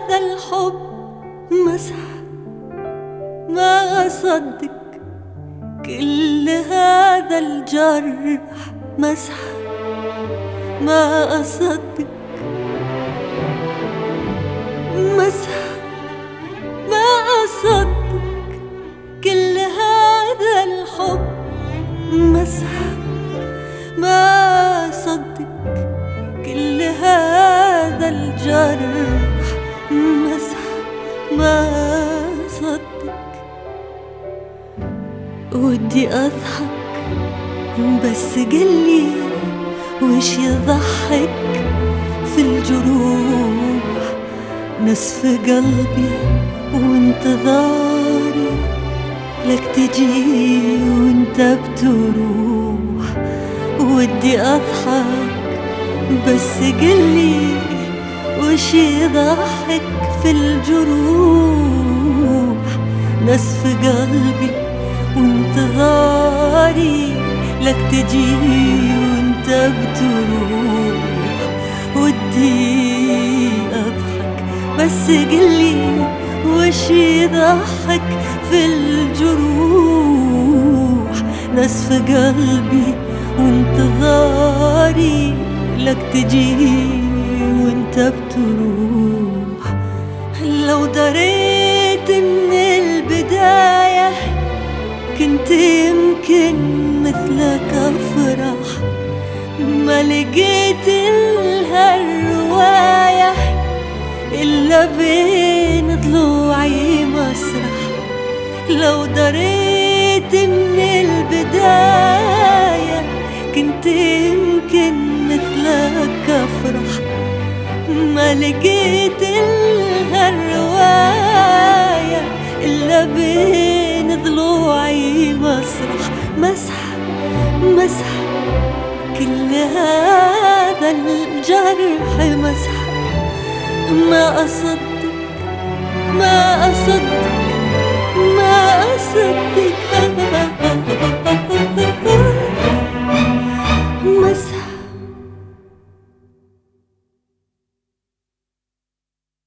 هذا الحب مسح، ما أصدق كل هذا الجرح مسح، ما أصدق مسح، ما أصدق كل هذا الحب مسح، ما أصدق كل هذا الجرح مسح، ما أصدق. ودي أضحك بس قلي وش يضحك في الجروح، نسف قلبي وانتظاري لك تجي وانت بتروح. ودي أضحك بس قلي وش يضحك في الجروح، نسف قلبي وانتظاري لك تجي وانت بتروح. ودي أضحك بس قلي وش يضحك في الجروح، نسف قلبي وانتظاري لك تجي وانت بتروح. لو دريت من البداية كنت يمكن مثلك أفرح، ما لقيت الهالرواية إلا بين ضلوعي مسرح. لو دريت من البداية كنت يمكن مثلك أفرح، ما لقيت الهالرواية إلا بين ضلوعي مسرح. مسح مسح كل هذا الجرح مسح، ما أصدق ما أصدق ما أصدق